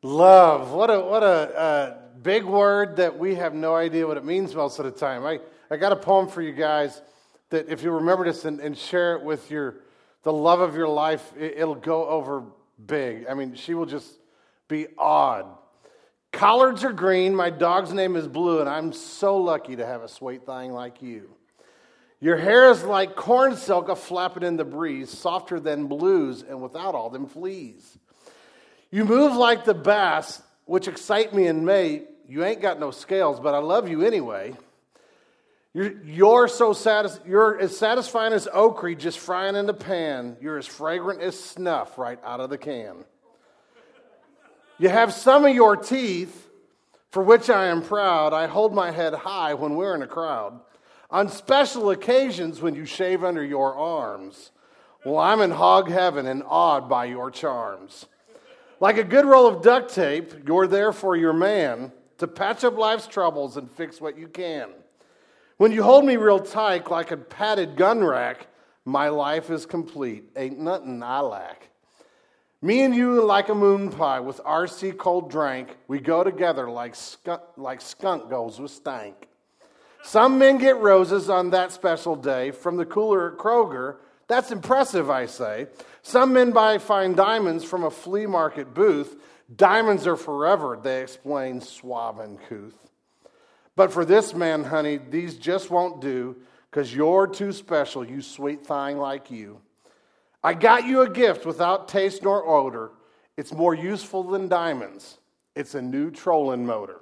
Love. What a big word that we have no idea what it means most of the time. I got a poem for you guys that if you remember this and share it with the love of your life, it'll go over big. I mean, she will just be awed. Collards are green, my dog's name is Blue, and I'm so lucky to have a sweet thing like you. Your hair is like corn silk a-flapping in the breeze, softer than blues and without all them fleas. You move like the bass, which excite me in May. You ain't got no scales, but I love you anyway. You're as satisfying as okra just frying in the pan. You're as fragrant as snuff right out of the can. You have some of your teeth, for which I am proud. I hold my head high when we're in a crowd. On special occasions when you shave under your arms, well, I'm in hog heaven and awed by your charms. Like a good roll of duct tape, you're there for your man to patch up life's troubles and fix what you can. When you hold me real tight like a padded gun rack, my life is complete. Ain't nothing I lack. Me and you like a moon pie with RC cold drink. We go together like skunk goes with stank. Some men get roses on that special day from the cooler at Kroger. That's impressive, I say. Some men buy fine diamonds from a flea market booth. Diamonds are forever, they explain, suave and couth. But for this man, honey, these just won't do, because you're too special, you sweet thing like you. I got you a gift without taste nor odor. It's more useful than diamonds. It's a new trolling motor.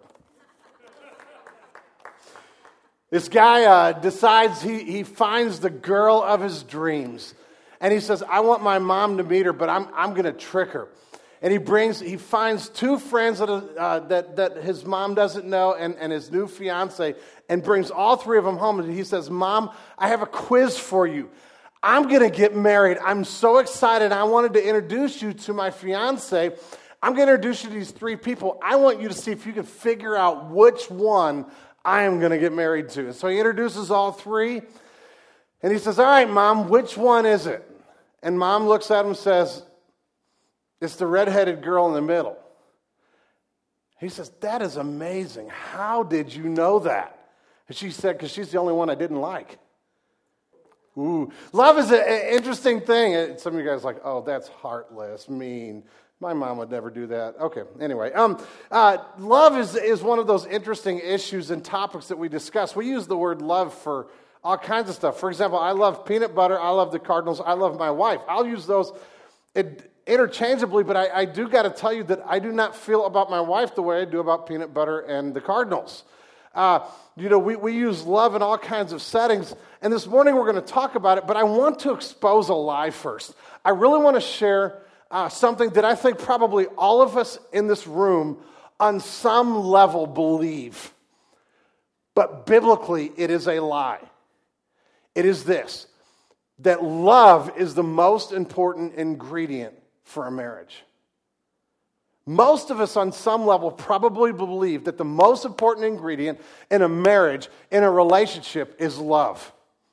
This guy decides he finds the girl of his dreams. And he says, I want my mom to meet her, but I'm going to trick her. And he finds two friends that his mom doesn't know and his new fiance, and brings all three of them home. And he says, Mom, I have a quiz for you. I'm going to get married. I'm so excited. I wanted to introduce you to my fiance. I'm going to introduce you to these three people. I want you to see if you can figure out which one I am going to get married to. And so he introduces all three. And he says, all right, Mom, which one is it? And Mom looks at him and says, it's the redheaded girl in the middle. He says, that is amazing. How did you know that? And she said, because she's the only one I didn't like. Ooh, love is an interesting thing. Some of you guys are like, oh, that's heartless, mean. My mom would never do that. Okay, anyway. Love is one of those interesting issues and topics that we discuss. We use the word love for all kinds of stuff. For example, I love peanut butter. I love the Cardinals. I love my wife. I'll use those interchangeably, but I do got to tell you that I do not feel about my wife the way I do about peanut butter and the Cardinals. We use love in all kinds of settings, and this morning we're going to talk about it, but I want to expose a lie first. I really want to share something that I think probably all of us in this room on some level believe, but biblically it is a lie. It is this, that love is the most important ingredient for a marriage. Most of us on some level probably believe that the most important ingredient in a marriage, in a relationship, is love.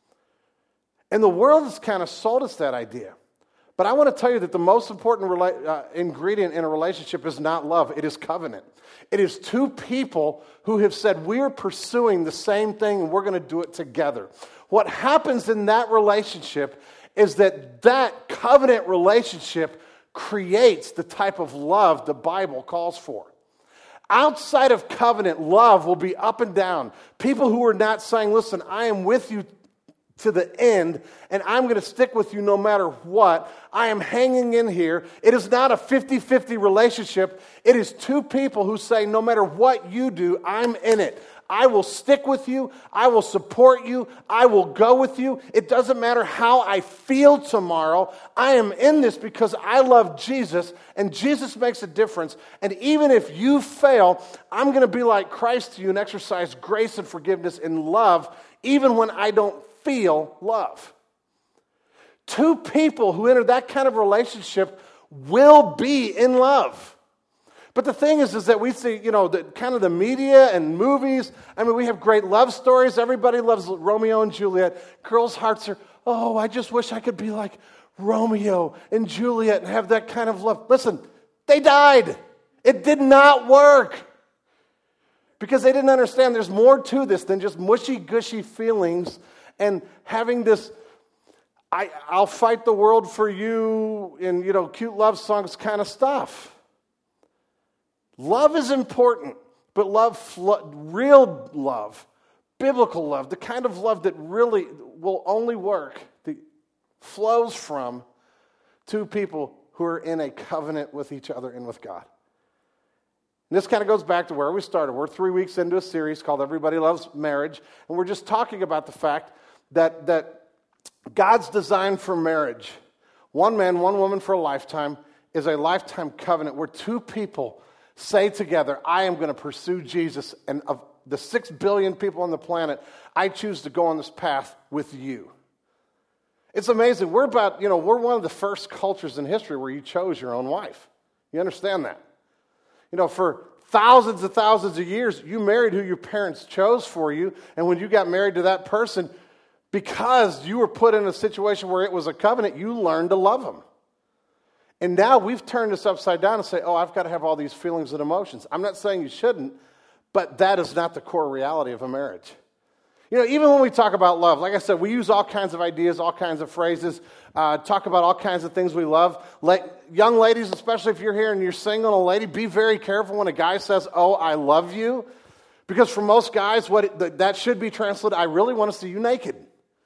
And the world has kind of sold us that idea. But I want to tell you that the most important ingredient in a relationship is not love, it is covenant. It is two people who have said, we're pursuing the same thing and we're going to do it together. What happens in that relationship is that covenant relationship creates the type of love the Bible calls for. Outside of covenant, love will be up and down. People who are not saying, listen, I am with you to the end, and I'm going to stick with you no matter what. I am hanging in here. It is not a 50-50 relationship. It is two people who say, no matter what you do, I'm in it. I will stick with you. I will support you. I will go with you. It doesn't matter how I feel tomorrow. I am in this because I love Jesus, and Jesus makes a difference. And even if you fail, I'm going to be like Christ to you and exercise grace and forgiveness and love, even when I don't feel love. Two people who enter that kind of relationship will be in love. But the thing is that we see, the media and movies. I mean, we have great love stories. Everybody loves Romeo and Juliet. Girls' hearts are, oh, I just wish I could be like Romeo and Juliet and have that kind of love. Listen, they died. It did not work. Because they didn't understand there's more to this than just mushy-gushy feelings and having this, I'll fight the world for you and, cute love songs kind of stuff. Love is important, but real love, biblical love, the kind of love that really will only work, that flows from two people who are in a covenant with each other and with God. And this kind of goes back to where we started. We're 3 weeks into a series called Everybody Loves Marriage, and we're just talking about the fact that God's design for marriage, one man, one woman for a lifetime, is a lifetime covenant where two people say together, I am going to pursue Jesus, and of the 6 billion people on the planet, I choose to go on this path with you. It's amazing. We're one of the first cultures in history where you chose your own wife. You understand that? For thousands and thousands of years, you married who your parents chose for you. And when you got married to that person, because you were put in a situation where it was a covenant, you learned to love them. And now we've turned this upside down and say, I've got to have all these feelings and emotions. I'm not saying you shouldn't, but that is not the core reality of a marriage. Even when we talk about love, like I said, we use all kinds of ideas, all kinds of phrases, talk about all kinds of things we love. Young ladies, especially if you're here and you're single and a lady, be very careful when a guy says, I love you. Because for most guys, that should be translated, I really want to see you naked.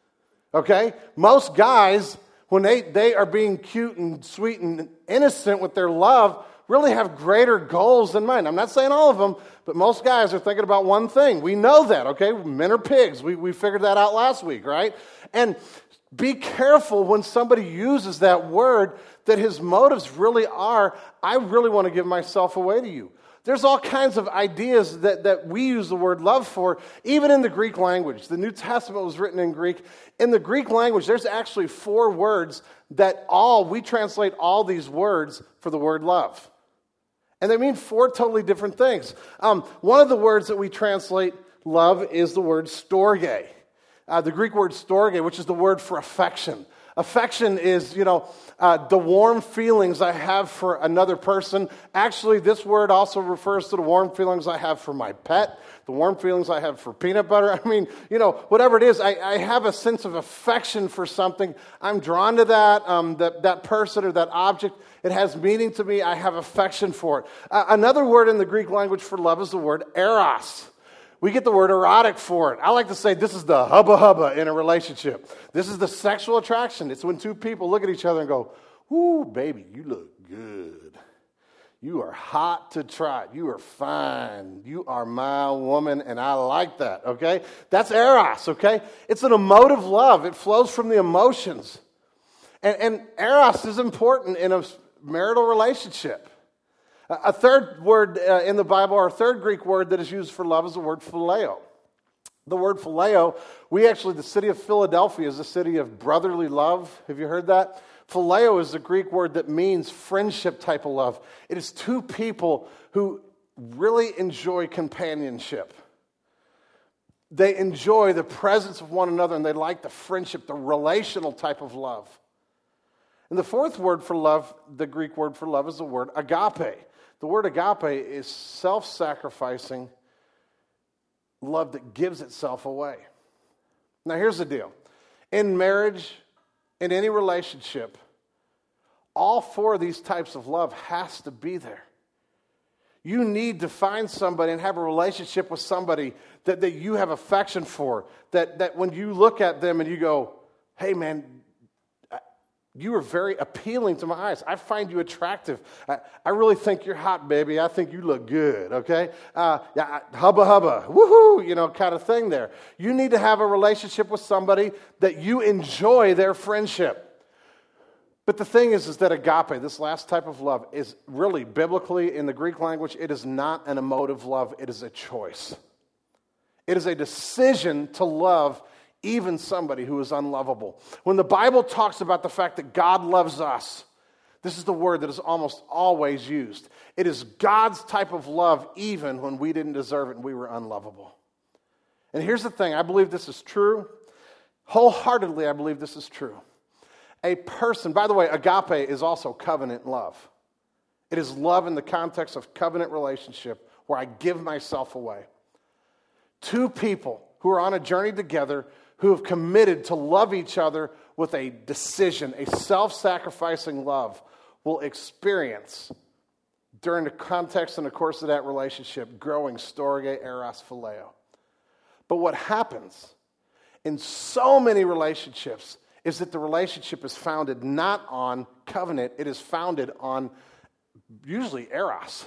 Okay? Most guys, when they are being cute and sweet and innocent with their love, really have greater goals than mine. I'm not saying all of them, but most guys are thinking about one thing. We know that, okay? Men are pigs. We figured that out last week, right? And be careful when somebody uses that word that his motives really are, I really want to give myself away to you. There's all kinds of ideas that we use the word love for, even in the Greek language. The New Testament was written in Greek. In the Greek language, there's actually 4 words that we translate all these words for the word love. And they mean 4 totally different things. One of the words that we translate love is the word storge. The Greek word storge, which is the word for affection. Affection is, the warm feelings I have for another person. Actually, this word also refers to the warm feelings I have for my pet, the warm feelings I have for peanut butter. I mean, whatever it is, I have a sense of affection for something. I'm drawn to that person or that object. It has meaning to me. I have affection for it. Another word in the Greek language for love is the word eros. We get the word erotic for it. I like to say this is the hubba-hubba in a relationship. This is the sexual attraction. It's when two people look at each other and go, ooh, baby, you look good. You are hot to try. You are fine. You are my woman, and I like that, okay? That's eros, okay? It's an emotive love. It flows from the emotions. And eros is important in a marital relationship. A third word in the Bible, or a third Greek word that is used for love is the word phileo. The word phileo, the city of Philadelphia is a city of brotherly love. Have you heard that? Phileo is the Greek word that means friendship type of love. It is two people who really enjoy companionship. They enjoy the presence of one another, and they like the friendship, the relational type of love. And the fourth word for love, the Greek word for love, is the word agape. The word agape is self-sacrificing love that gives itself away. Now here's the deal. In marriage, in any relationship, all 4 of these types of love has to be there. You need to find somebody and have a relationship with somebody that you have affection for, that when you look at them and you go, hey man, you are very appealing to my eyes. I find you attractive. I really think you're hot, baby. I think you look good, okay? Hubba hubba, woohoo, kind of thing there. You need to have a relationship with somebody that you enjoy their friendship. But the thing is that agape, this last type of love, is really biblically in the Greek language, it is not an emotive love. It is a choice. It is a decision to love even somebody who is unlovable. When the Bible talks about the fact that God loves us, this is the word that is almost always used. It is God's type of love even when we didn't deserve it and we were unlovable. And here's the thing, I believe this is true. Wholeheartedly, I believe this is true. A person, by the way, agape is also covenant love. It is love in the context of covenant relationship where I give myself away. Two people who are on a journey together who have committed to love each other with a decision, a self-sacrificing love, will experience, during the context and the course of that relationship, growing storge eros phileo. But what happens in so many relationships is that the relationship is founded not on covenant, it is founded on usually eros.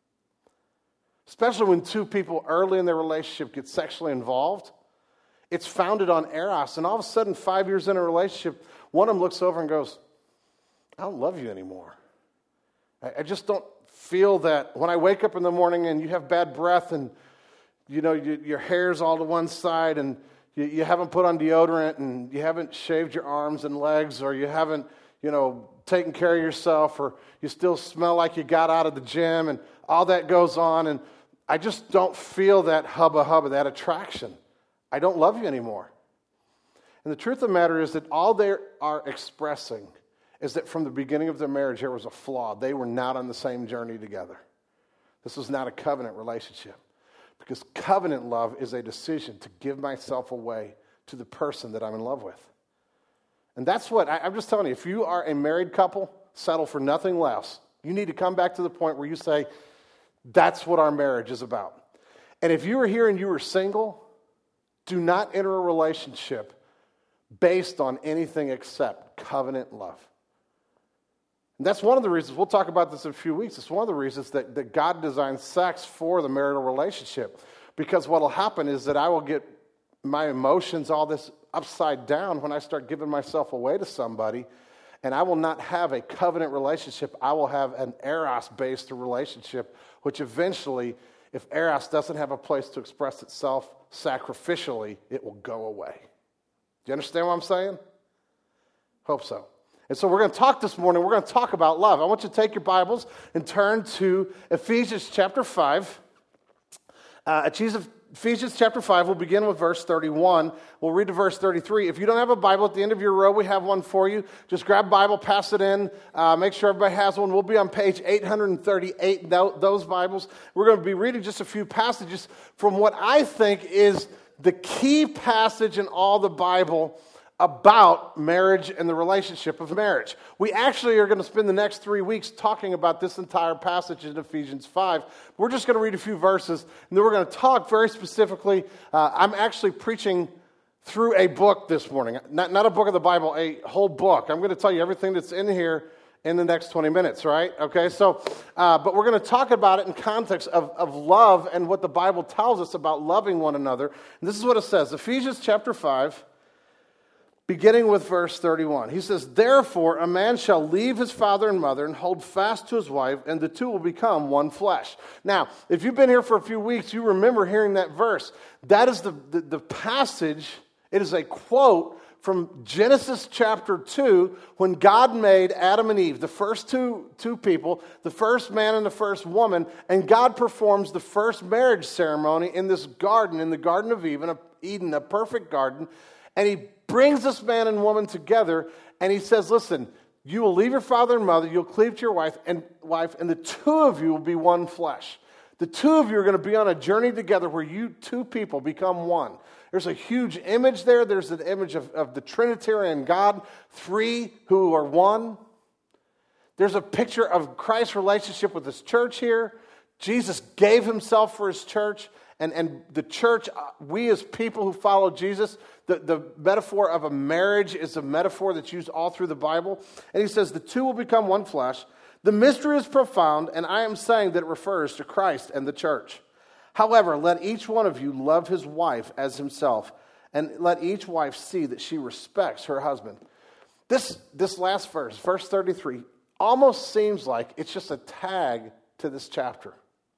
Especially when two people early in their relationship get sexually involved, it's founded on eros. And all of a sudden, 5 years in a relationship, one of them looks over and goes, I don't love you anymore. I just don't feel that when I wake up in the morning and you have bad breath and your hair's all to one side and you haven't put on deodorant and you haven't shaved your arms and legs or you haven't, taken care of yourself or you still smell like you got out of the gym and all that goes on and I just don't feel that hubba, that attraction. I don't love you anymore. And the truth of the matter is that all they are expressing is that from the beginning of their marriage there was a flaw. They were not on the same journey together. This was not a covenant relationship. Because covenant love is a decision to give myself away to the person that I'm in love with. And that's what, I'm just telling you, if you are a married couple, settle for nothing less. You need to come back to the point where you say, that's what our marriage is about. And if you are here and you are single, do not enter a relationship based on anything except covenant love. And that's one of the reasons, we'll talk about this in a few weeks, it's one of the reasons that God designed sex for the marital relationship. Because what will happen is that I will get my emotions, all this upside down when I start giving myself away to somebody, and I will not have a covenant relationship. I will have an eros-based relationship, which eventually, if eros doesn't have a place to express itself sacrificially, it will go away. Do you understand what I'm saying? Hope so. And so we're going to talk this morning, we're going to talk about love. I want you to take your Bibles and turn to Ephesians chapter 5. Ephesians chapter 5, we'll begin with verse 31. We'll read to verse 33. If you don't have a Bible at the end of your row, we have one for you. Just grab a Bible, pass it in, make sure everybody has one. We'll be on page 838, those Bibles. We're going to be reading just a few passages from what I think is the key passage in all the Bible about marriage and the relationship of marriage. We actually are going to spend the next 3 weeks talking about this entire passage in Ephesians 5. We're just going to read a few verses, and then we're going to talk very specifically. I'm actually preaching through a book this morning. Not a book of the Bible, a whole book. I'm going to tell you everything that's in here in the next 20 minutes, right? Okay, so, but we're going to talk about it in context of love and what the Bible tells us about loving one another. And this is what it says, Ephesians chapter 5, beginning with verse 31. He says, therefore, a man shall leave his father and mother and hold fast to his wife, and the two will become one flesh. Now, if you've been here for a few weeks, you remember hearing that verse. That is the passage. It is a quote from Genesis chapter 2, when God made Adam and Eve, the first two people, the first man and the first woman, and God performs the first marriage ceremony in this garden, in the Garden of Eden, a perfect garden, and he brings this man and woman together, and he says, listen, you will leave your father and mother, you'll cleave to your wife, and the two of you will be one flesh. The two of you are going to be on a journey together where you two people become one. There's a huge image there. There's an image of the Trinitarian God, three who are one. There's a picture of Christ's relationship with his church here. Jesus gave himself for his church. And the church, we as people who follow Jesus, the metaphor of a marriage is a metaphor that's used all through the Bible. And he says, the two will become one flesh. The mystery is profound, and I am saying that it refers to Christ and the church. However, let each one of you love his wife as himself, and let each wife see that she respects her husband. This last verse, verse 33, almost seems like it's just a tag to this chapter.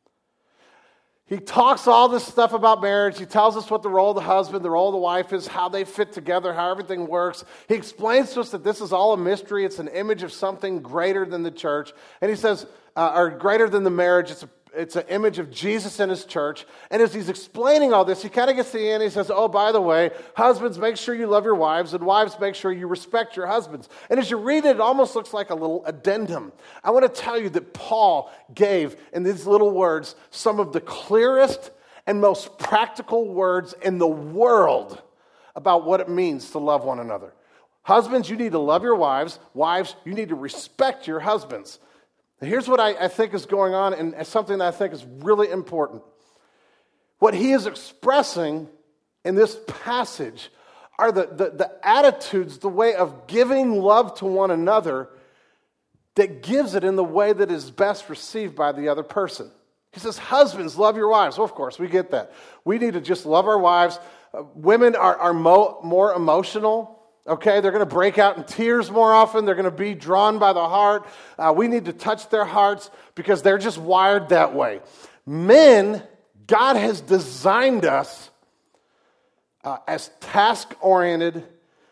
He talks all this stuff about marriage. He tells us what the role of the husband, the role of the wife is, how they fit together, how everything works. He explains to us that this is all a mystery. It's an image of something greater than the church. And he says, or greater than the marriage. it's an image of Jesus in his church. And as he's explaining all this, he kind of gets to the end. He says, oh, by the way, husbands, make sure you love your wives, and wives, make sure you respect your husbands. And as you read it, it almost looks like a little addendum. I want to tell you that Paul gave, in these little words, some of the clearest and most practical words in the world about what it means to love one another. Husbands, you need to love your wives. Wives, you need to respect your husbands. Here's what I think is going on, and something that I think is really important. What he is expressing in this passage are the attitudes, the way of giving love to one another that gives it in the way that is best received by the other person. He says, husbands, love your wives. Well, of course, we get that. We need to just love our wives. Women are more emotional. Okay, they're going to break out in tears more often. They're going to be drawn by the heart. We need to touch their hearts because they're just wired that way. Men, God has designed us as task-oriented,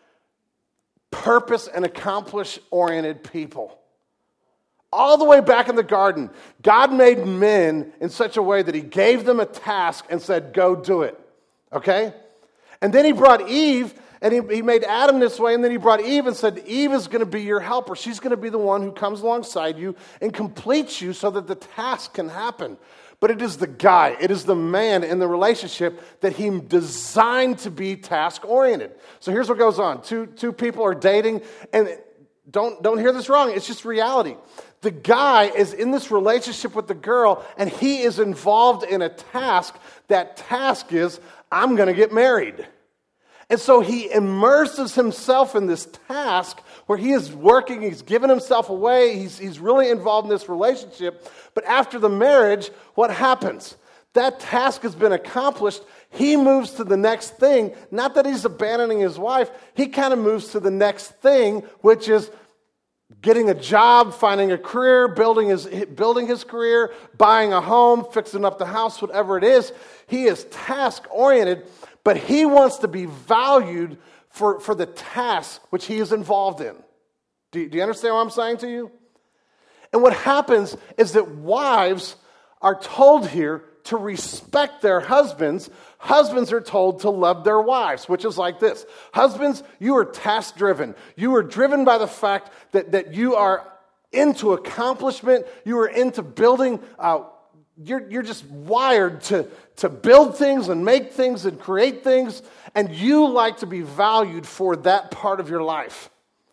purpose and accomplish-oriented people. All the way back in the garden, God made men in such a way that he gave them a task and said, go do it. Okay? And then he brought Eve, and he made Adam this way, and then he brought Eve and said, Eve is going to be your helper. She's going to be the one who comes alongside you and completes you so that the task can happen. But it is the guy, it is the man in the relationship that he designed to be task-oriented. So here's what goes on. Two people are dating, and don't hear this wrong, it's just reality. The guy is in this relationship with the girl, and he is involved in a task. That task is, I'm going to get married. And so he immerses himself in this task where he is working, he's given himself away, he's really involved in this relationship. But after the marriage, what happens? That task has been accomplished. He moves to the next thing. Not that he's abandoning his wife. He kind of moves to the next thing, which is getting a job, finding a career, building his career, buying a home, fixing up the house, whatever it is. He is task-oriented, but he wants to be valued for the task which he is involved in. Do you understand what I'm saying to you? And what happens is that wives are told here to respect their husbands. Husbands are told to love their wives, which is like this. Husbands, you are task-driven. You are driven by the fact that you are into accomplishment. You are into building. You're just wired to build things and make things and create things. And you like to be valued for that part of your life.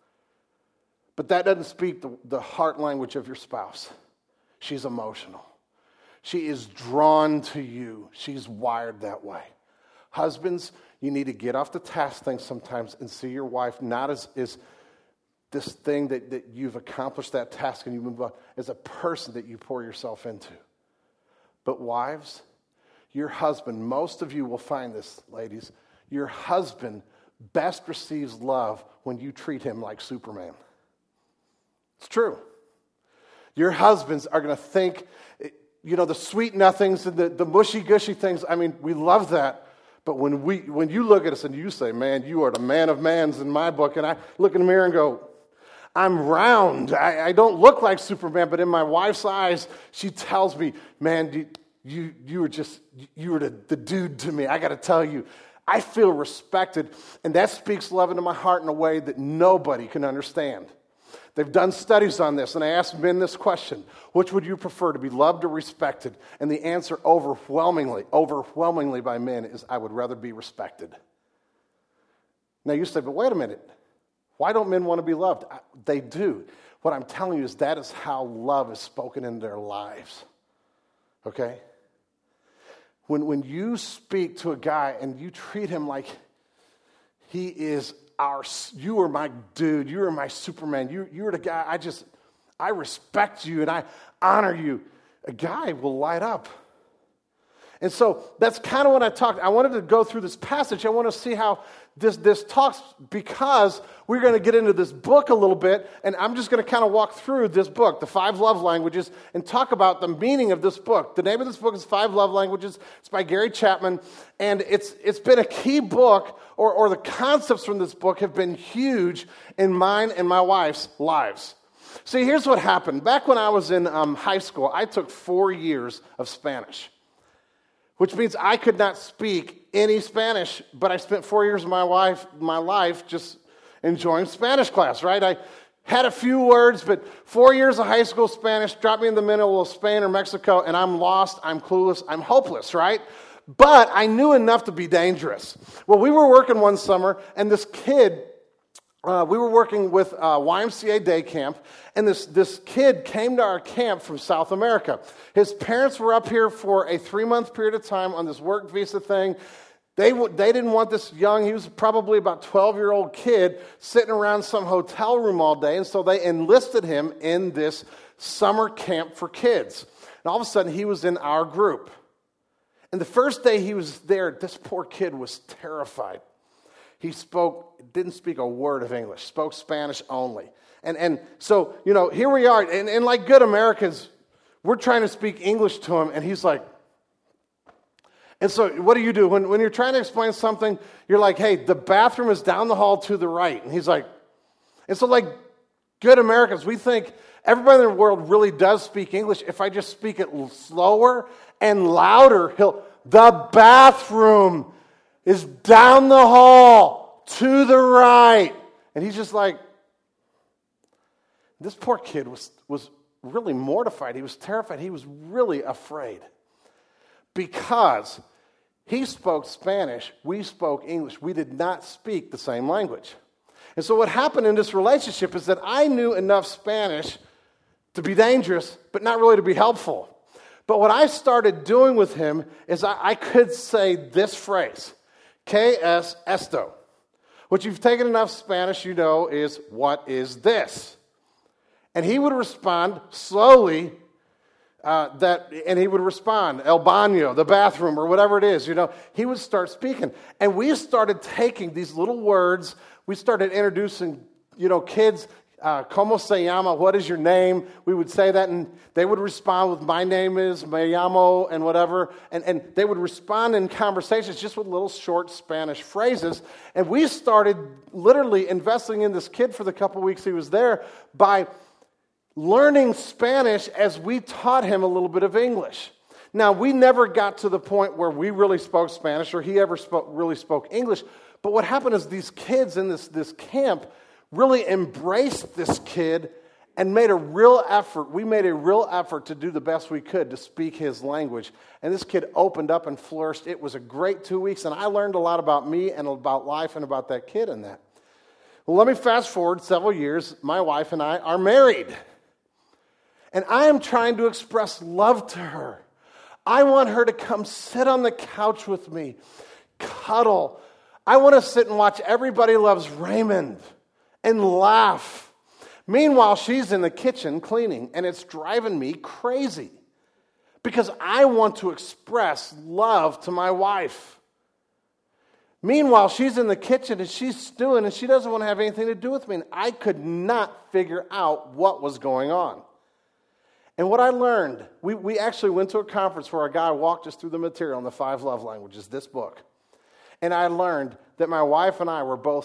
But that doesn't speak the heart language of your spouse. She's emotional. She is drawn to you. She's wired that way. Husbands, you need to get off the task thing sometimes and see your wife not as this thing that you've accomplished that task and you move on, as a person that you pour yourself into. But wives, your husband, most of you will find this, ladies, your husband best receives love when you treat him like Superman. It's true. Your husbands are going to think, the sweet nothings and the mushy-gushy things. I mean, we love that. But when you look at us and you say, man, you are the man of mans in my book, and I look in the mirror and go, I'm round. I don't look like Superman, but in my wife's eyes, she tells me, man, you were the dude to me. I got to tell you, I feel respected, and that speaks love into my heart in a way that nobody can understand. They've done studies on this, and I asked men this question: which would you prefer, to be loved or respected? And the answer overwhelmingly by men is, I would rather be respected. Now you say, but wait a minute. Why don't men want to be loved? They do. What I'm telling you is that is how love is spoken in their lives. Okay? When you speak to a guy and you treat him like he is you are my dude, you are my Superman, you're the guy, I respect you and I honor you, a guy will light up. And so that's kind of what I wanted to go through this passage. I want to see how this talks, because we're going to get into this book a little bit, and I'm just going to kind of walk through this book, the 5 love languages, and talk about the meaning of this book. The name of this book is 5 Love Languages. It's by Gary Chapman, and it's been a key book, or the concepts from this book have been huge in mine and my wife's lives. See, here's what happened. Back when I was in high school, I took 4 years of Spanish, which means I could not speak any Spanish, but I spent 4 years of my life just enjoying Spanish class, right? I had a few words, but 4 years of high school Spanish dropped me in the middle of Spain or Mexico, and I'm lost, I'm clueless, I'm hopeless, right? But I knew enough to be dangerous. Well, we were working one summer, and this kid, we were working with YMCA day camp, and this kid came to our camp from South America. His parents were up here for a 3-month period of time on this work visa thing. They didn't want this young, he was probably about 12-year-old kid sitting around some hotel room all day, and so they enlisted him in this summer camp for kids. And all of a sudden, he was in our group. And the first day he was there, this poor kid was terrified. He didn't speak a word of English, spoke Spanish only. And so, here we are, and like good Americans, we're trying to speak English to him, and he's like, and so what do you do? When you're trying to explain something, you're like, hey, the bathroom is down the hall to the right. And he's like, and so like good Americans, we think everybody in the world really does speak English. If I just speak it slower and louder, the bathroom is down the hall to the right. And he's just like, this poor kid was really mortified. He was terrified. He was really afraid. Because he spoke Spanish, we spoke English. We did not speak the same language. And so what happened in this relationship is that I knew enough Spanish to be dangerous, but not really to be helpful. But what I started doing with him is I could say this phrase, ¿Qué es esto? Which you've taken enough Spanish, you know is, what is this? And he would respond slowly, and he would respond, el baño, the bathroom, or whatever it is, he would start speaking. And we started taking these little words, we started introducing, kids, ¿Cómo se llama? What is your name? We would say that, and they would respond with, my name is, me llamo, and whatever. And they would respond in conversations just with little short Spanish phrases. And we started literally investing in this kid for the couple weeks he was there by learning Spanish as we taught him a little bit of English. Now, we never got to the point where we really spoke Spanish or he ever really spoke English. But what happened is these kids in this camp really embraced this kid and made a real effort. We made a real effort to do the best we could to speak his language. And this kid opened up and flourished. It was a great 2 weeks, and I learned a lot about me and about life and about that kid in that. Well, let me fast forward several years. My wife and I are married. And I am trying to express love to her. I want her to come sit on the couch with me, cuddle. I want to sit and watch Everybody Loves Raymond and laugh. Meanwhile, she's in the kitchen cleaning, and it's driving me crazy because I want to express love to my wife. Meanwhile, she's in the kitchen, and she's stewing, and she doesn't want to have anything to do with me, and I could not figure out what was going on. And what I learned, we actually went to a conference where a guy walked us through the material in the 5 love languages, this book. And I learned that my wife and I were both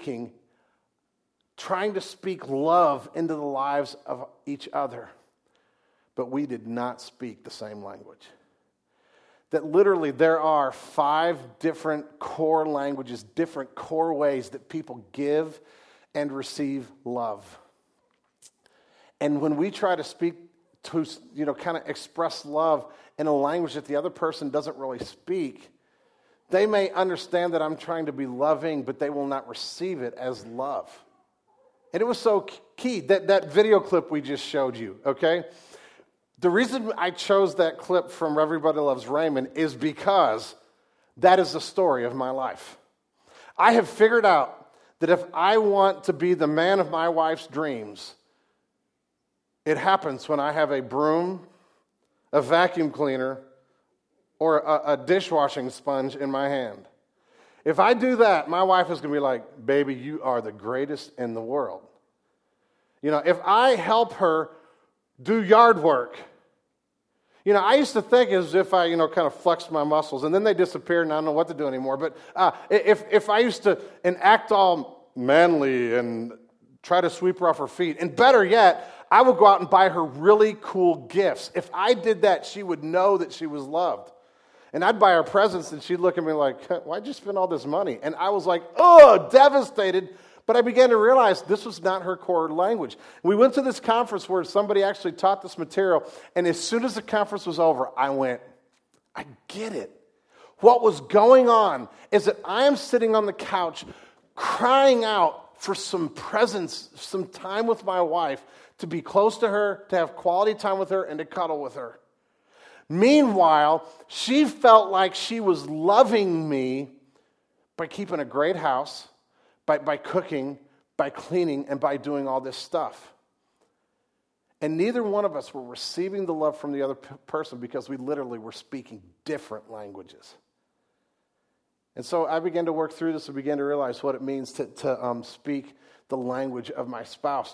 trying to speak love into the lives of each other. But we did not speak the same language. That literally there are 5 different core languages, different core ways that people give and receive love. And when we try to speak to, kind of express love in a language that the other person doesn't really speak, they may understand that I'm trying to be loving, but they will not receive it as love. And it was so key, that video clip we just showed you, okay? The reason I chose that clip from Everybody Loves Raymond is because that is the story of my life. I have figured out that if I want to be the man of my wife's dreams, it happens when I have a broom, a vacuum cleaner, or a dishwashing sponge in my hand. If I do that, my wife is going to be like, baby, you are the greatest in the world. If I help her do yard work, I used to think as if I, kind of flexed my muscles, and then they disappeared, and I don't know what to do anymore. But if I used to act all manly and try to sweep her off her feet. And better yet, I would go out and buy her really cool gifts. If I did that, she would know that she was loved. And I'd buy her presents, and she'd look at me like, why'd you spend all this money? And I was like, devastated. But I began to realize this was not her core language. We went to this conference where somebody actually taught this material, and as soon as the conference was over, I went, I get it. What was going on is that I am sitting on the couch crying out for some presence, some time with my wife, to be close to her, to have quality time with her, and to cuddle with her. Meanwhile, she felt like she was loving me by keeping a great house, by cooking, by cleaning, and by doing all this stuff. And neither one of us were receiving the love from the other person because we literally were speaking different languages. And so I began to work through this and began to realize what it means to speak the language of my spouse.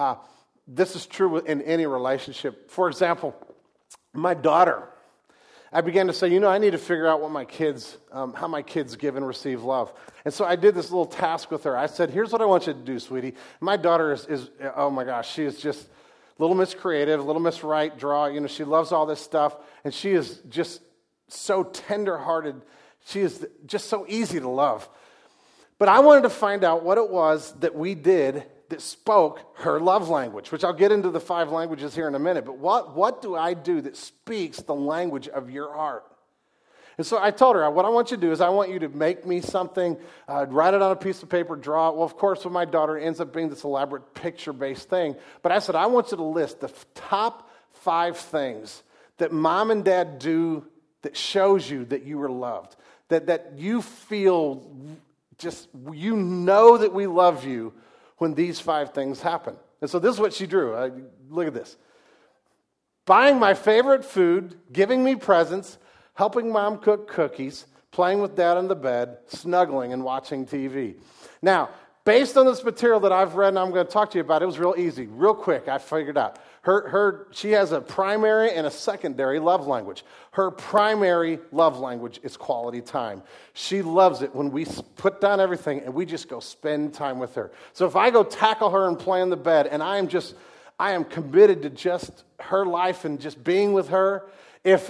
This is true in any relationship. For example, my daughter, I began to say, I need to figure out what how my kids give and receive love. And so I did this little task with her. I said, here's what I want you to do, sweetie. My daughter is oh my gosh, she is just Little Miss Creative, Little Miss Write, Draw. She loves all this stuff. And she is just so tender-hearted. She is just so easy to love. But I wanted to find out what it was that we did that spoke her love language, which I'll get into the 5 languages here in a minute. But what do I do that speaks the language of your heart? And so I told her, what I want you to do is I want you to make me something, write it on a piece of paper, draw it. Well, of course, with my daughter, it ends up being this elaborate picture-based thing. But I said, I want you to list the top 5 things that mom and dad do that shows you that you were loved, that you feel just, that we love you when these 5 things happen. And so this is what she drew. Look at this. Buying my favorite food, giving me presents, helping mom cook cookies, playing with dad on the bed, snuggling and watching TV. Now, based on this material that I've read and I'm going to talk to you about, it was real easy, real quick. I figured out. She has a primary and a secondary love language. Her primary love language is quality time. She loves it when we put down everything and we just go spend time with her. So if I go tackle her and play in the bed and I am committed to just her life and just being with her. If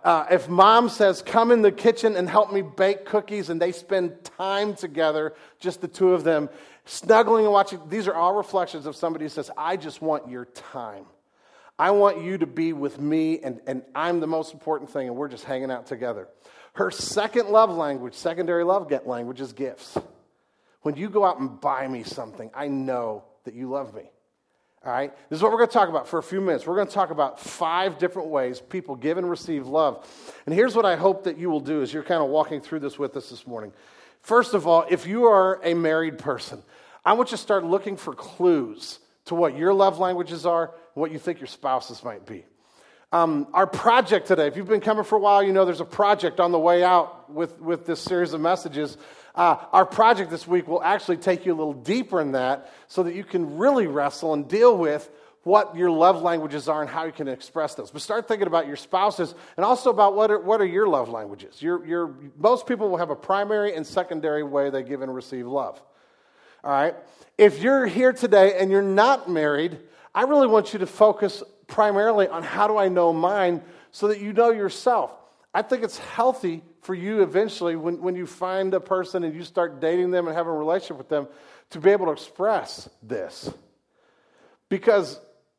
mom says, come in the kitchen and help me bake cookies, and they spend time together, just the two of them, snuggling and watching, these are all reflections of somebody who says, I just want your time. I want you to be with me, and I'm the most important thing, and we're just hanging out together. Her second love language, secondary love language, is gifts. When you go out and buy me something, I know that you love me. All right? This is what we're going to talk about for a few minutes. We're going to talk about 5 different ways people give and receive love. And here's what I hope that you will do as you're kind of walking through this with us this morning. First of all, if you are a married person, I want you to start looking for clues to what your love languages are and what you think your spouse's might be. Our project today, if you've been coming for a while, there's a project on the way out with this series of messages. Our project this week will actually take you a little deeper in that so that you can really wrestle and deal with what your love languages are and how you can express those. But start thinking about your spouses and also about what are your love languages. Most people will have a primary and secondary way they give and receive love. All right? If you're here today and you're not married, I really want you to focus primarily on how do I know mine so that you know yourself. I think it's healthy for you eventually when you find a person and you start dating them and having a relationship with them to be able to express this. Because,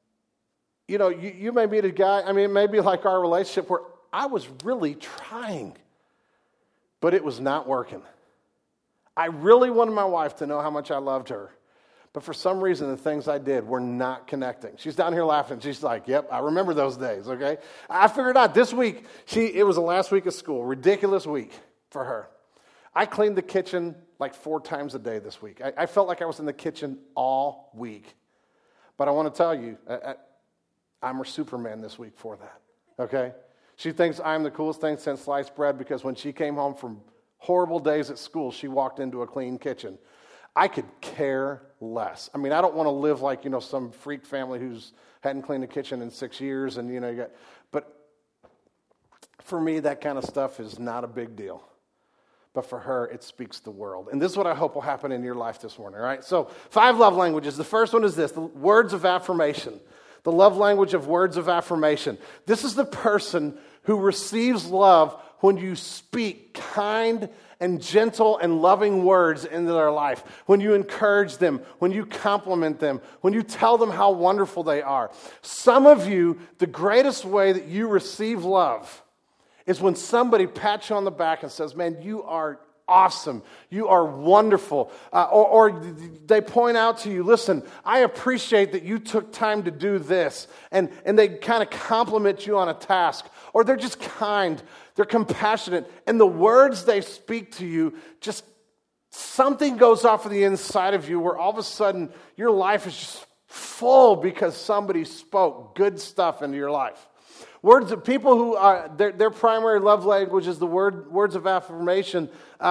you may meet a guy, it may be like our relationship where I was really trying, but it was not working. I really wanted my wife to know how much I loved her. But for some reason, the things I did were not connecting. She's down here laughing. She's like, yep, I remember those days, okay? I figured out this week, it was the last week of school, ridiculous week for her. I cleaned the kitchen like 4 times a day this week. I felt like I was in the kitchen all week. But I want to tell you, I'm her Superman this week for that, okay? She thinks I'm the coolest thing since sliced bread because when she came home from horrible days at school, she walked into a clean kitchen. I could care less. I don't want to live like, some freak family who's hadn't cleaned a kitchen in 6 years but for me, that kind of stuff is not a big deal. but for her, it speaks the world. And this is what I hope will happen in your life this morning, all right? So 5 love languages. The first one is this, the words of affirmation. The love language of words of affirmation. This is the person who receives love when you speak kind and gentle and loving words into their life, when you encourage them, when you compliment them, when you tell them how wonderful they are. Some of you, the greatest way that you receive love is when somebody pats you on the back and says, man, you are awesome. You are wonderful. Or they point out to you, listen, I appreciate that you took time to do this. And they kind of compliment you on a task. Or they're just kind. They're compassionate. And the words they speak to you, just something goes off of the inside of you where all of a sudden your life is just full because somebody spoke good stuff into your life. Words of people who their primary love language is the words of affirmation,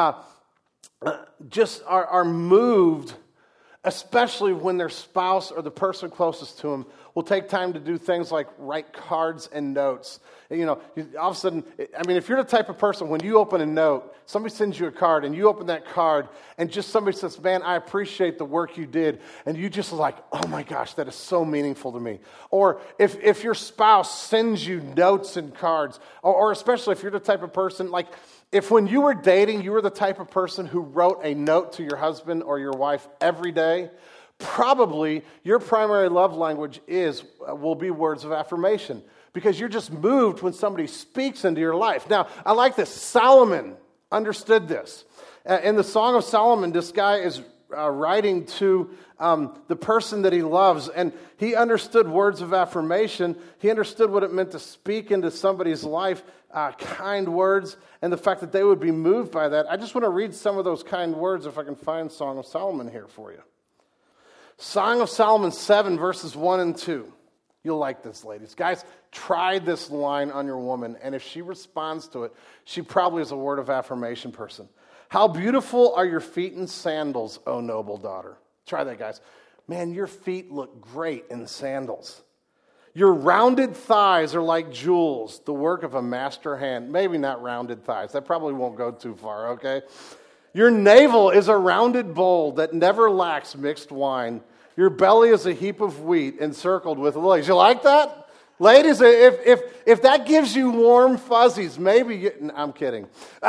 just are moved, especially when their spouse or the person closest to them will take time to do things like write cards and notes. You know, all of a sudden, I mean, if you're the type of person, when you open a note, somebody sends you a card, and you open that card, and just somebody says, man, I appreciate the work you did, and you just like, oh my gosh, that is so meaningful to me. Or if your spouse sends you notes and cards, or especially if you're the type of person, like, if when you were dating, you were the type of person who wrote a note to your husband or your wife every day, probably your primary love language will be words of affirmation, because you're just moved when somebody speaks into your life. Now, I like this. Solomon understood this. In the Song of Solomon, this guy is writing to the person that he loves, and he understood words of affirmation. He understood what it meant to speak into somebody's life, kind words, and the fact that they would be moved by that. I just want to read some of those kind words if I can find Song of Solomon here for you. Song of Solomon 7, verses 1 and 2. You'll like this, ladies. Guys, try this line on your woman, and if she responds to it, she probably is a word of affirmation person. How beautiful are your feet in sandals, O noble daughter. Try that, guys. Man, your feet look great in sandals. Your rounded thighs are like jewels, the work of a master hand. Maybe not rounded thighs. That probably won't go too far, okay? Your navel is a rounded bowl that never lacks mixed wine. Your belly is a heap of wheat encircled with lilies. You like that? Ladies, if that gives you warm fuzzies, I'm kidding.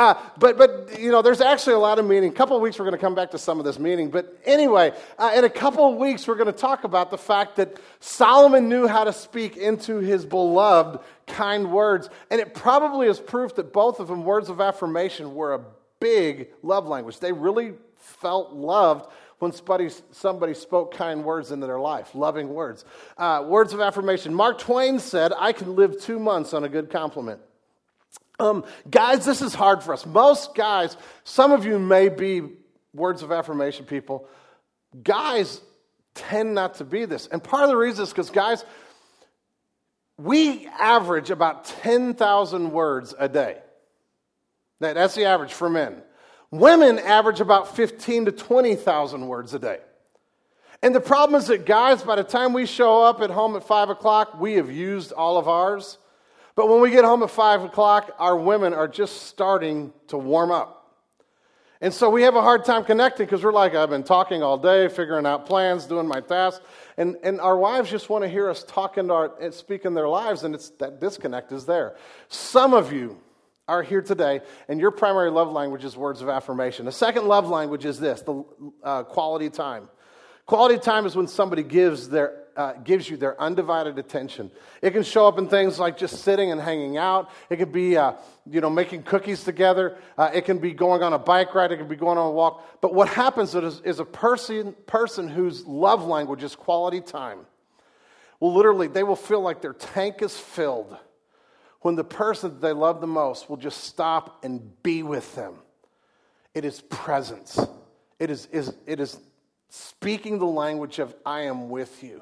But you know, there's actually a lot of meaning. A couple of weeks we're going to come back to some of this meaning. But anyway, in a couple of weeks we're going to talk about the fact that Solomon knew how to speak into his beloved kind words. And it probably is proof that both of them, words of affirmation, were a big love language. They really felt loved when somebody spoke kind words into their life, loving words. Words of affirmation. Mark Twain said, I can live 2 months on a good compliment. Guys, this is hard for us. Most guys, some of you may be words of affirmation people. Guys tend not to be this. And part of the reason is because, guys, we average about 10,000 words a day. That's the average for men. Women average about 15 to 20,000 words a day. And the problem is that, guys, by the time we show up at home at 5 o'clock, we have used all of ours. But when we get home at 5 o'clock, our women are just starting to warm up. And so we have a hard time connecting because we're like, I've been talking all day, figuring out plans, doing my tasks. And our wives just want to hear us talk and speak in their lives, and that disconnect is there. Some of you are here today, and your primary love language is words of affirmation. The second love language is this, the quality time. Quality time is when somebody gives you their undivided attention. It can show up in things like just sitting and hanging out. It could be, making cookies together. It can be going on a bike ride. It can be going on a walk. But what happens is a person whose love language is quality time they will feel like their tank is filled when the person that they love the most will just stop and be with them. It is presence. It is speaking the language of I am with you.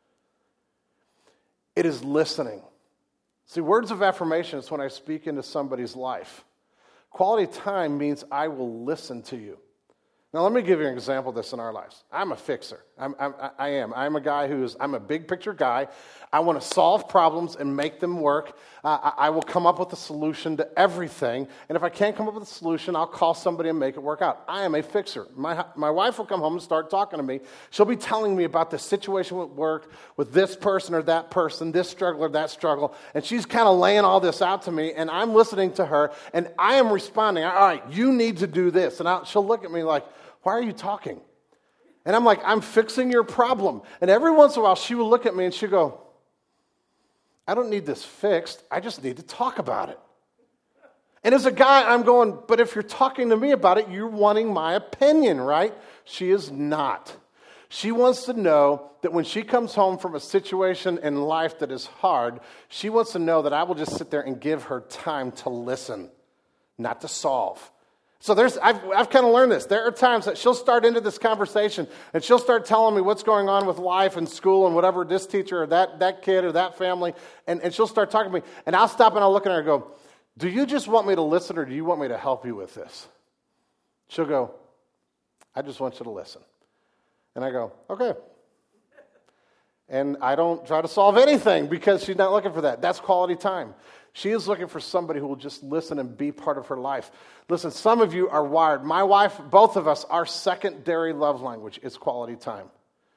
It is listening. See, words of affirmation is when I speak into somebody's life. Quality time means I will listen to you. Now, let me give you an example of this in our lives. I'm a fixer. I am. I'm a guy I'm a big picture guy. I want to solve problems and make them work. I will come up with a solution to everything. And if I can't come up with a solution, I'll call somebody and make it work out. I am a fixer. My wife will come home and start talking to me. She'll be telling me about the situation at work with this person or that person, this struggle or that struggle. And she's kind of laying all this out to me. And I'm listening to her. And I am responding. All right, you need to do this. And she'll look at me like, why are you talking? And I'm like, I'm fixing your problem. And every once in a while, she will look at me and she'll go, I don't need this fixed. I just need to talk about it. And as a guy, I'm going, but if you're talking to me about it, you're wanting my opinion, right? She is not. She wants to know that when she comes home from a situation in life that is hard, she wants to know that I will just sit there and give her time to listen, not to solve. So I've kind of learned this. There are times that she'll start into this conversation and she'll start telling me what's going on with life and school and whatever, this teacher or that kid or that family, and she'll start talking to me. And I'll stop and I'll look at her and go, do you just want me to listen or do you want me to help you with this? She'll go, I just want you to listen. And I go, okay. And I don't try to solve anything because she's not looking for that. That's quality time. She is looking for somebody who will just listen and be part of her life. Listen, some of you are wired. My wife, both of us, our secondary love language is quality time.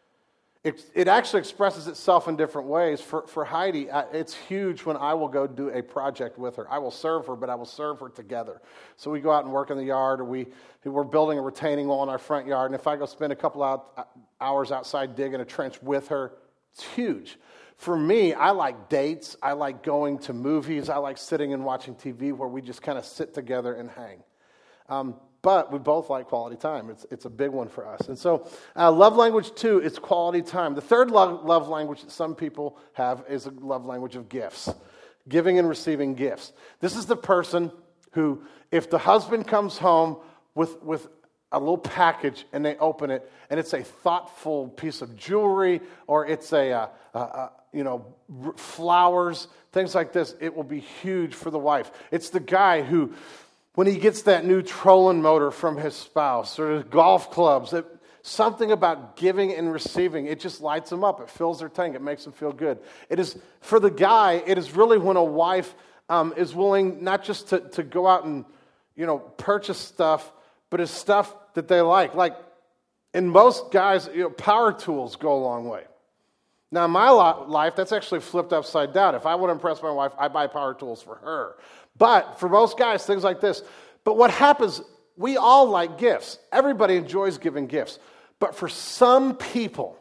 It actually expresses itself in different ways. For Heidi, it's huge when I will go do a project with her. I will serve her, but I will serve her together. So we go out and work in the yard, or we're building a retaining wall in our front yard, and if I go spend a couple hours outside digging a trench with her, it's huge. For me, I like dates. I like going to movies. I like sitting and watching TV where we just kind of sit together and hang. But we both like quality time. It's a big one for us. And so love language 2 is quality time. The third love language that some people have is a love language of gifts, giving and receiving gifts. This is the person who, if the husband comes home with a little package and they open it and it's a thoughtful piece of jewelry or it's flowers, things like this, it will be huge for the wife. It's the guy who, when he gets that new trolling motor from his spouse or his golf clubs, something about giving and receiving, it just lights them up. It fills their tank. It makes them feel good. It is, for the guy, it is really when a wife is willing not just to go out and, purchase stuff, but it's stuff that they like. Like, in most guys, power tools go a long way. Now, in my life, that's actually flipped upside down. If I want to impress my wife, I buy power tools for her. But for most guys, things like this. But what happens, we all like gifts. Everybody enjoys giving gifts. But for some people,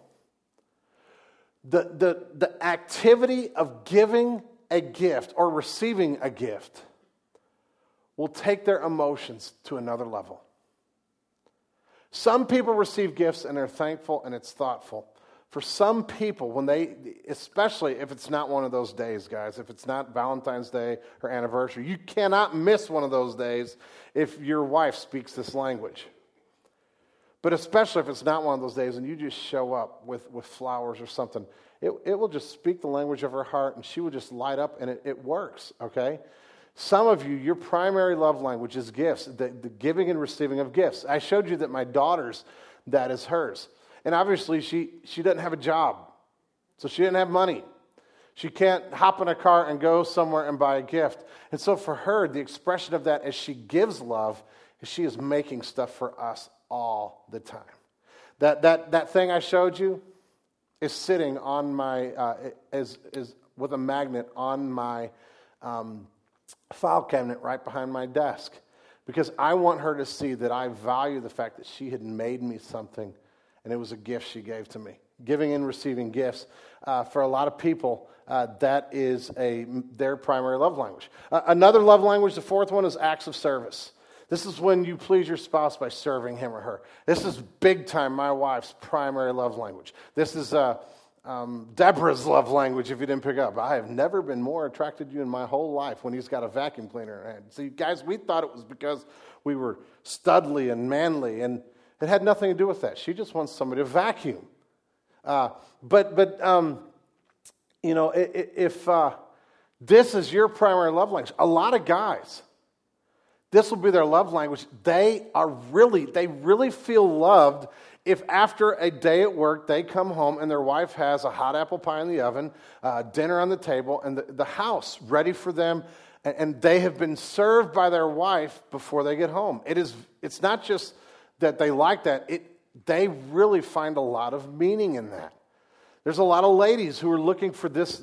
the activity of giving a gift or receiving a gift will take their emotions to another level. Some people receive gifts and they're thankful and it's thoughtful. For some people, especially if it's not one of those days, guys, if it's not Valentine's Day or anniversary, you cannot miss one of those days if your wife speaks this language. But especially if it's not one of those days and you just show up with flowers or something, it will just speak the language of her heart and she will just light up and it works, okay? Some of you, your primary love language is gifts, the giving and receiving of gifts. I showed you that my daughter's, that is hers. And obviously, she doesn't have a job, so she didn't have money. She can't hop in a car and go somewhere and buy a gift. And so for her, the expression of that as she gives love is she is making stuff for us all the time. That thing I showed you is sitting on my, is with a magnet on my file cabinet right behind my desk. Because I want her to see that I value the fact that she had made me something and it was a gift she gave to me. Giving and receiving gifts, for a lot of people, that is their primary love language. Another love language, the fourth one, is acts of service. This is when you please your spouse by serving him or her. This is big time my wife's primary love language. This is Deborah's love language, if you didn't pick up. I have never been more attracted to you in my whole life when he's got a vacuum cleaner in her hand. See, guys, we thought it was because we were studly and manly, and it had nothing to do with that. She just wants somebody to vacuum. If this is your primary love language, a lot of guys, This will be their love language. They really feel loved if after a day at work, they come home and their wife has a hot apple pie in the oven, dinner on the table, and the house ready for them, and they have been served by their wife before they get home. It's not just that they like that. They really find a lot of meaning in that. There's a lot of ladies who are looking for this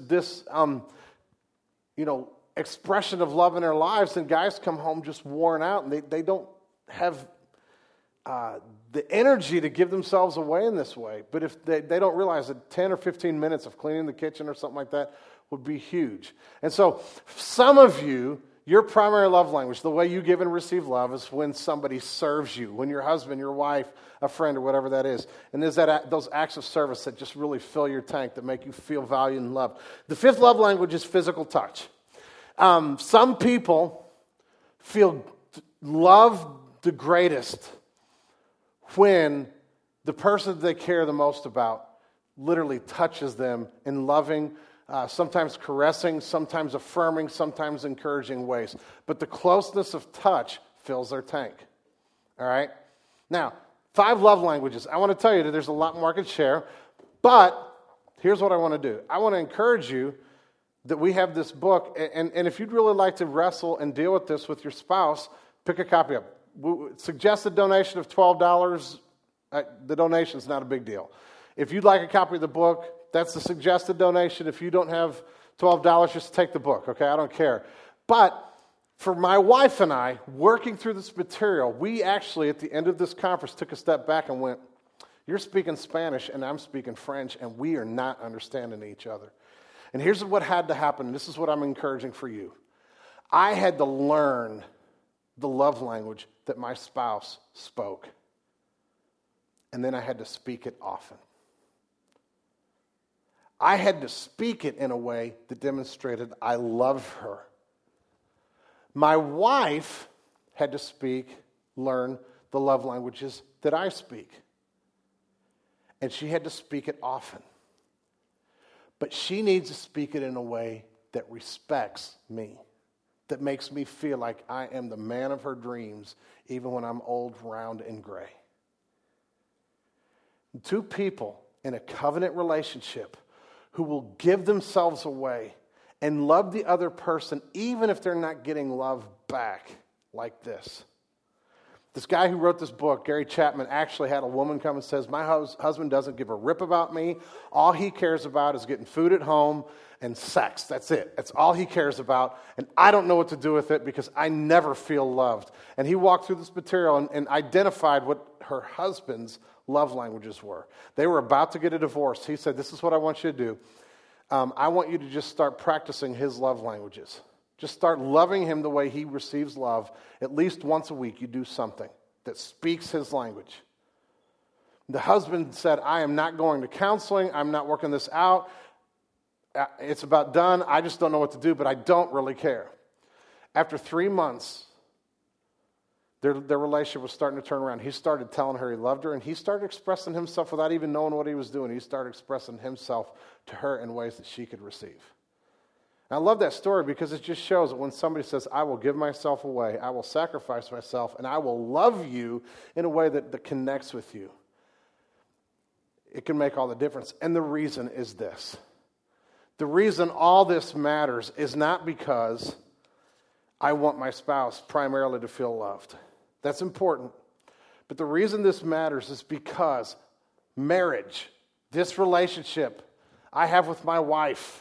expression of love in their lives, and guys come home just worn out, and they don't have the energy to give themselves away in this way. But if they don't realize that 10 or 15 minutes of cleaning the kitchen or something like that would be huge. And so some of you, your primary love language, the way you give and receive love, is when somebody serves you, when your husband, your wife, a friend, or whatever that is. And there's those acts of service that just really fill your tank, that make you feel valued and loved. The fifth love language is physical touch. Some people feel love the greatest when the person that they care the most about literally touches them in loving, sometimes caressing, sometimes affirming, sometimes encouraging ways. But the closeness of touch fills their tank. All right? Now, 5 love languages. I want to tell you that there's a lot more I could share, but here's what I want to do. I want to encourage you that we have this book, and if you'd really like to wrestle and deal with this with your spouse, pick a copy up. Suggested donation of $12. The donation's not a big deal. If you'd like a copy of the book, that's the suggested donation. If you don't have $12, just take the book, okay? I don't care. But for my wife and I, working through this material, we actually, at the end of this conference, took a step back and went, you're speaking Spanish and I'm speaking French, and we are not understanding each other. And here's what had to happen. This is what I'm encouraging for you. I had to learn the love language that my spouse spoke. And then I had to speak it often. I had to speak it in a way that demonstrated I love her. My wife had to learn the love languages that I speak. And she had to speak it often. But she needs to speak it in a way that respects me, that makes me feel like I am the man of her dreams, even when I'm old, round, and gray. 2 people in a covenant relationship who will give themselves away and love the other person, even if they're not getting love back like this. This guy who wrote this book, Gary Chapman, actually had a woman come and says, my husband doesn't give a rip about me. All he cares about is getting food at home and sex. That's it. That's all he cares about. And I don't know what to do with it because I never feel loved. And he walked through this material and identified what her husband's love languages were. They were about to get a divorce. He said, this is what I want you to do. I want you to just start practicing his love languages. Just start loving him the way he receives love. At least once a week, you do something that speaks his language. The husband said, I am not going to counseling. I'm not working this out. It's about done. I just don't know what to do, but I don't really care. After 3 months, their relationship was starting to turn around. He started telling her he loved her, and he started expressing himself without even knowing what he was doing. He started expressing himself to her in ways that she could receive. And I love that story because it just shows that when somebody says, I will give myself away, I will sacrifice myself, and I will love you in a way that connects with you, it can make all the difference. And the reason is this. The reason all this matters is not because I want my spouse primarily to feel loved. That's important. But the reason this matters is because marriage, this relationship I have with my wife,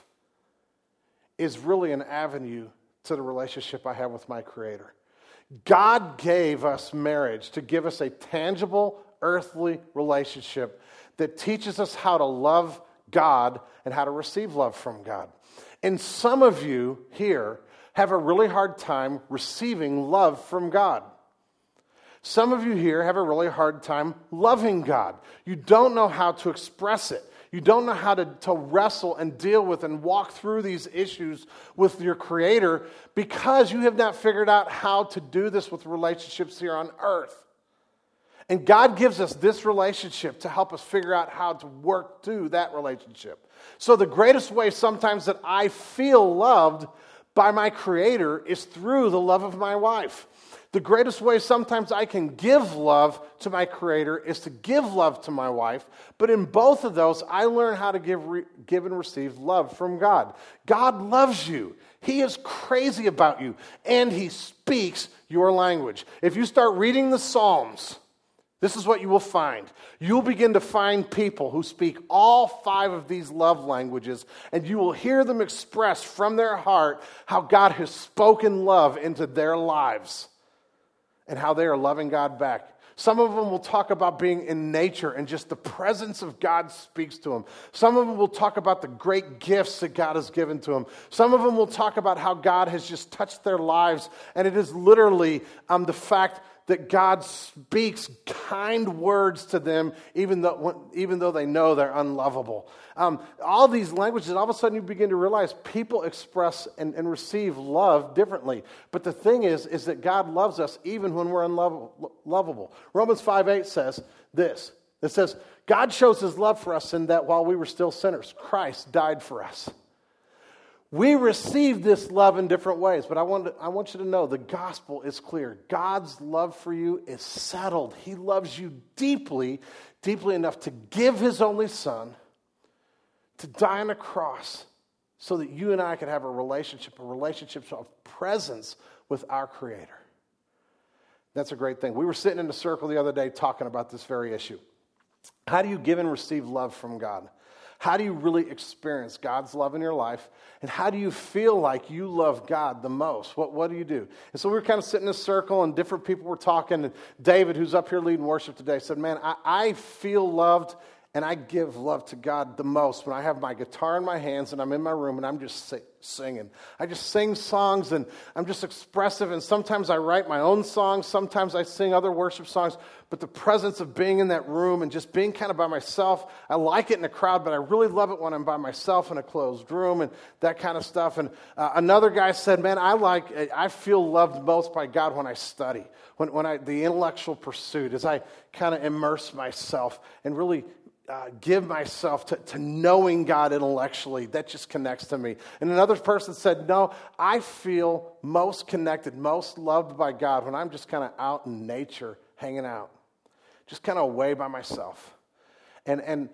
is really an avenue to the relationship I have with my Creator. God gave us marriage to give us a tangible, earthly relationship that teaches us how to love God and how to receive love from God. And some of you here have a really hard time receiving love from God. Some of you here have a really hard time loving God. You don't know how to express it. You don't know how to wrestle and deal with and walk through these issues with your Creator because you have not figured out how to do this with relationships here on earth. And God gives us this relationship to help us figure out how to work through that relationship. So the greatest way sometimes that I feel loved by my Creator is through the love of my wife. The greatest way sometimes I can give love to my Creator is to give love to my wife. But in both of those, I learn how to give and receive love from God. God loves you. He is crazy about you. And He speaks your language. If you start reading the Psalms, this is what you will find. You'll begin to find people who speak all 5 of these love languages, and you will hear them express from their heart how God has spoken love into their lives and how they are loving God back. Some of them will talk about being in nature and just the presence of God speaks to them. Some of them will talk about the great gifts that God has given to them. Some of them will talk about how God has just touched their lives, and it is literally the fact that God speaks kind words to them even though they know they're unlovable. All these languages, all of a sudden you begin to realize people express and receive love differently. But the thing is that God loves us even when we're unlovable. Romans 5:8 says this. It says, God shows His love for us in that while we were still sinners, Christ died for us. We receive this love in different ways, but I want you to know the gospel is clear. God's love for you is settled. He loves you deeply, deeply enough to give His only Son to die on a cross so that you and I could have a relationship of presence with our Creator. That's a great thing. We were sitting in a circle the other day talking about this very issue. How do you give and receive love from God? How do you really experience God's love in your life? And how do you feel like you love God the most? What do you do? And so we were kind of sitting in a circle and different people were talking. And David, who's up here leading worship today, said, man, I feel loved and I give love to God the most when I have my guitar in my hands and I'm in my room and I'm just singing. I just sing songs and I'm just expressive, and sometimes I write my own songs, sometimes I sing other worship songs, but the presence of being in that room and just being kind of by myself, I like it in a crowd, but I really love it when I'm by myself in a closed room and that kind of stuff. And another guy said, man, I feel loved most by God when I study, when the intellectual pursuit, as I kind of immerse myself and really give myself to knowing God intellectually. That just connects to me. And another person said, no, I feel most connected, most loved by God when I'm just kind of out in nature, hanging out, just kind of away by myself. And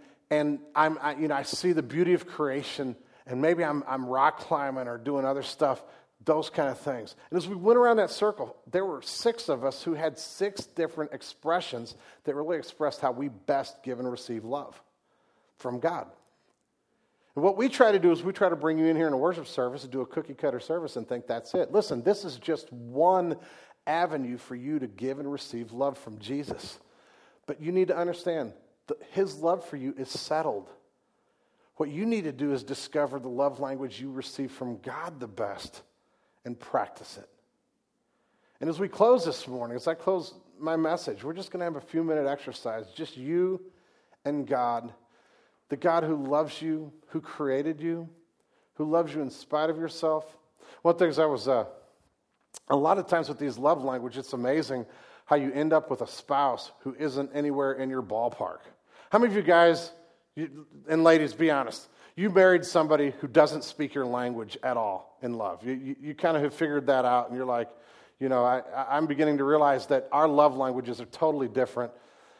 I see the beauty of creation, and maybe I'm rock climbing or doing other stuff, those kind of things. And as we went around that circle, there were 6 of us who had 6 different expressions that really expressed how we best give and receive love from God. And what we try to do is we try to bring you in here in a worship service and do a cookie cutter service and think that's it. Listen, this is just one avenue for you to give and receive love from Jesus. But you need to understand that His love for you is settled. What you need to do is discover the love language you receive from God the best and practice it. And as we close this morning, as I close my message, we're just going to have a few-minute exercise, just you and God, the God who loves you, who created you, who loves you in spite of yourself. One thing is a lot of times with these love languages, it's amazing how you end up with a spouse who isn't anywhere in your ballpark. How many of you guys, and ladies, be honest, you married somebody who doesn't speak your language at all in love. You kind of have figured that out, and you're like, I'm beginning to realize that our love languages are totally different.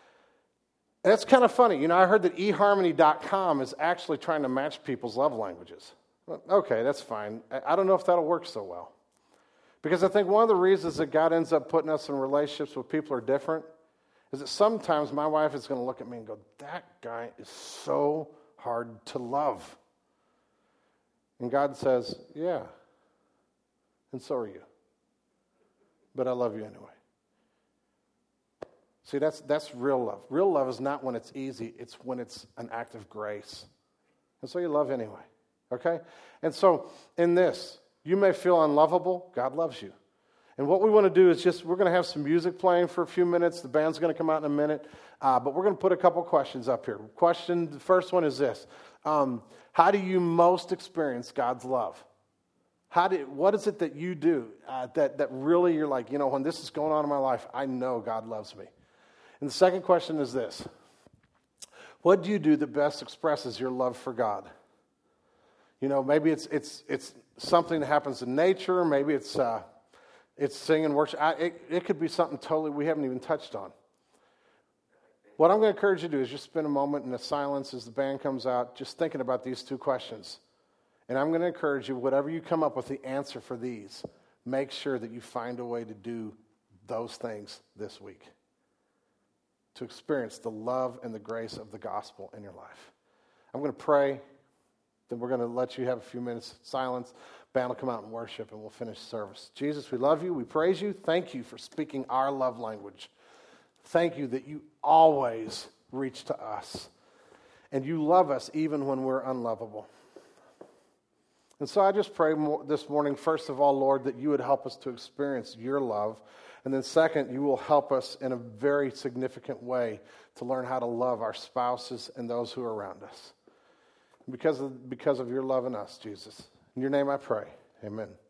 And it's kind of funny. I heard that eHarmony.com is actually trying to match people's love languages. Well, okay, that's fine. I don't know if that'll work so well. Because I think one of the reasons that God ends up putting us in relationships with people who are different is that sometimes my wife is going to look at me and go, that guy is so hard to love. And God says, yeah, and so are you. But I love you anyway. See, that's real love. Real love is not when it's easy, it's when it's an act of grace. And so you love anyway, okay? And so in this, you may feel unlovable, God loves you. And what we want to do is we're going to have some music playing for a few minutes. The band's going to come out in a minute. But we're going to put a couple questions up here. The first one is this. How do you most experience God's love? What is it that you do that really you're like, when this is going on in my life, I know God loves me? And the second question is this. What do you do that best expresses your love for God? Maybe it's something that happens in nature. Maybe it's It's singing, worship. It could be something totally we haven't even touched on. What I'm going to encourage you to do is just spend a moment in the silence as the band comes out, just thinking about these two questions. And I'm going to encourage you, whatever you come up with the answer for these, make sure that you find a way to do those things this week, to experience the love and the grace of the gospel in your life. I'm going to pray, then we're going to let you have a few minutes of silence. Band will come out and worship, and we'll finish service. Jesus, we love you. We praise you. Thank you for speaking our love language. Thank you that you always reach to us, and you love us even when we're unlovable. And so I just pray this morning, first of all, Lord, that you would help us to experience your love. And then second, you will help us in a very significant way to learn how to love our spouses and those who are around us. Because of your love in us, Jesus. In your name I pray. Amen.